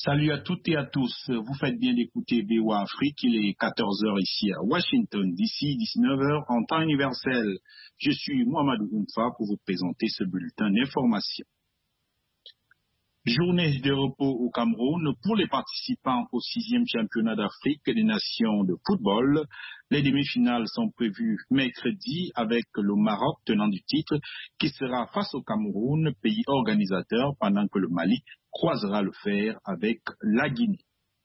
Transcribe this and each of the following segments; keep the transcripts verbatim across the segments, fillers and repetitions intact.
Salut à toutes et à tous. Vous faites bien d'écouter B O A Afrique. Il est quatorze heures ici à Washington, d'ici dix-neuf heures en temps universel. Je suis Mohamed Oumfa pour vous présenter ce bulletin d'information. Journée de repos au Cameroun pour les participants au sixième championnat d'Afrique des nations de football. Les demi-finales sont prévues mercredi avec le Maroc tenant du titre qui sera face au Cameroun, pays organisateur, pendant que le Mali croisera le fer avec la Guinée.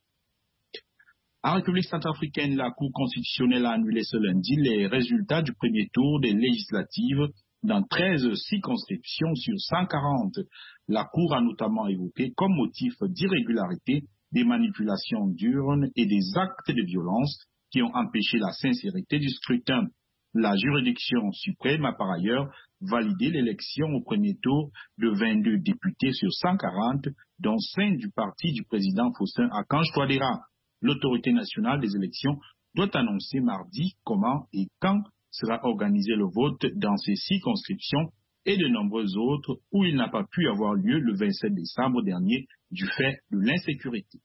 En République centrafricaine, la Cour constitutionnelle a annulé ce lundi les résultats du premier tour des législatives dans treize circonscriptions sur cent quarante. La Cour a notamment évoqué comme motif d'irrégularité des manipulations d'urnes et des actes de violence qui ont empêché la sincérité du scrutin. La juridiction suprême a par ailleurs validé l'élection au premier tour de vingt-deux députés sur cent quarante, dont cinq du parti du président Faustin Archange Touadéra. L'autorité nationale des élections doit annoncer mardi comment et quand sera organisé le vote dans ces circonscriptions et de nombreuses autres où il n'a pas pu avoir lieu le vingt-sept décembre dernier du fait de l'insécurité.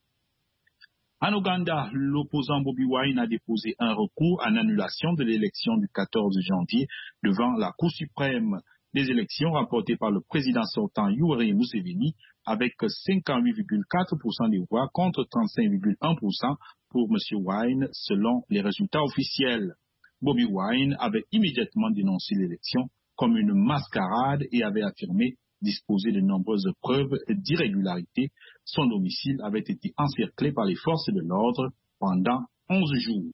En Ouganda, l'opposant Bobi Wine a déposé un recours en annulation de l'élection du quatorze janvier devant la Cour suprême. Les élections rapportées par le président sortant Yoweri Museveni avec cinquante-huit virgule quatre pour cent des voix contre trente-cinq virgule un pour cent pour M. Wine selon les résultats officiels. Bobi Wine avait immédiatement dénoncé l'élection comme une mascarade et avait affirmé disposer de nombreuses preuves d'irrégularité. Son domicile avait été encerclé par les forces de l'ordre pendant onze jours.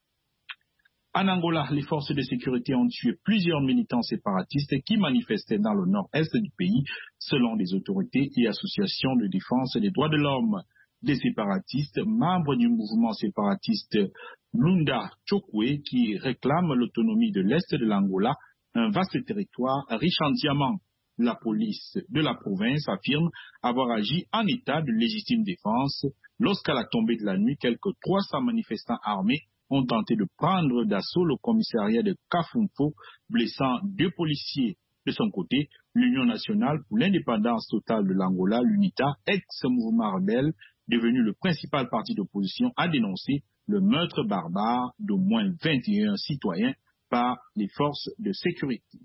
En Angola, les forces de sécurité ont tué plusieurs militants séparatistes qui manifestaient dans le nord-est du pays, selon les autorités et associations de défense des droits de l'homme. Des séparatistes, membres du mouvement séparatiste Lunda Chokwe, qui réclament l'autonomie de l'est de l'Angola, un vaste territoire riche en diamants. La police de la province affirme avoir agi en état de légitime défense lorsqu'à la tombée de la nuit, quelques trois cents manifestants armés ont tenté de prendre d'assaut le commissariat de Kafumfo, blessant deux policiers. De son côté, l'Union nationale pour l'indépendance totale de l'Angola, l'UNITA, ex-mouvement rebelle, devenu le principal parti d'opposition, a dénoncé le meurtre barbare d'au moins vingt et un citoyens par les forces de sécurité.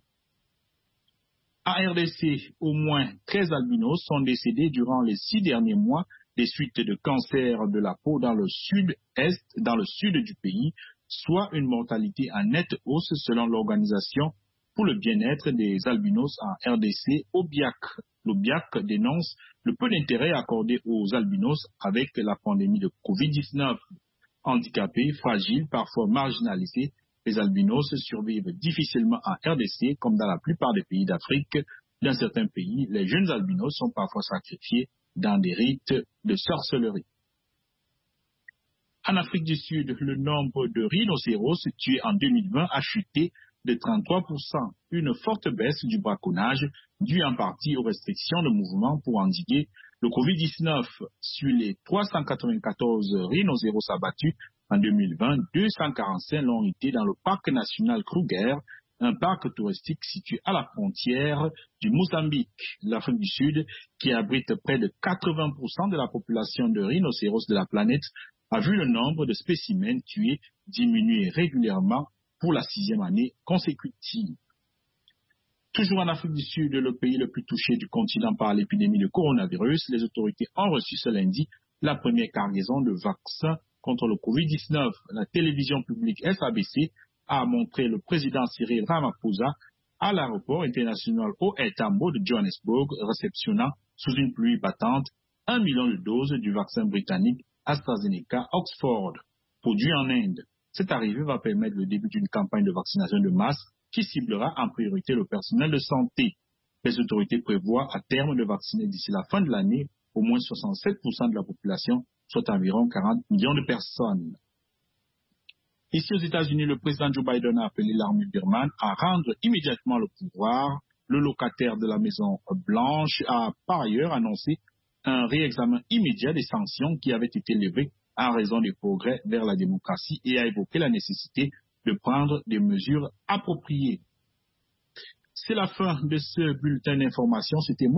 En R D C, au moins treize albinos sont décédés durant les six derniers mois des suites de cancer de la peau dans le sud-est, dans le sud du pays, soit une mortalité en nette hausse selon l'Organisation pour le bien-être des albinos en R D C, O B I A C. L'O B I A C dénonce le peu d'intérêt accordé aux albinos avec la pandémie de covid dix-neuf. Handicapés, fragiles, parfois marginalisés, les albinos survivent difficilement en R D C comme dans la plupart des pays d'Afrique. Dans certains pays, les jeunes albinos sont parfois sacrifiés dans des rites de sorcellerie. En Afrique du Sud, le nombre de rhinocéros tués en deux mille vingt a chuté de trente-trois pour cent, une forte baisse du braconnage due en partie aux restrictions de mouvement pour endiguer le covid dix-neuf. Sur les trois cent quatre-vingt-quatorze rhinocéros abattus en deux mille vingt, deux cent quarante-cinq l'ont été dans le parc national Kruger, un parc touristique situé à la frontière du Mozambique. L'Afrique du Sud, qui abrite près de quatre-vingts pour cent de la population de rhinocéros de la planète, a vu le nombre de spécimens tués diminuer régulièrement pour la sixième année consécutive. Toujours en Afrique du Sud, le pays le plus touché du continent par l'épidémie de coronavirus, les autorités ont reçu ce lundi la première cargaison de vaccins contre le covid dix-neuf. La télévision publique S A B C a montré le président Cyril Ramaphosa à l'aéroport international O R Tambo de Johannesburg, réceptionnant sous une pluie battante un million de doses du vaccin britannique AstraZeneca Oxford, produit en Inde. Cette arrivée va permettre le début d'une campagne de vaccination de masse qui ciblera en priorité le personnel de santé. Les autorités prévoient à terme de vacciner d'ici la fin de l'année au moins soixante-sept pour cent de la population, soit environ quarante millions de personnes. Ici aux États-Unis, le président Joe Biden a appelé l'armée birmane à rendre immédiatement le pouvoir. Le locataire de la Maison Blanche a par ailleurs annoncé un réexamen immédiat des sanctions qui avaient été levées en raison des progrès vers la démocratie et a évoqué la nécessité de prendre des mesures appropriées. C'est la fin de ce bulletin d'information. C'était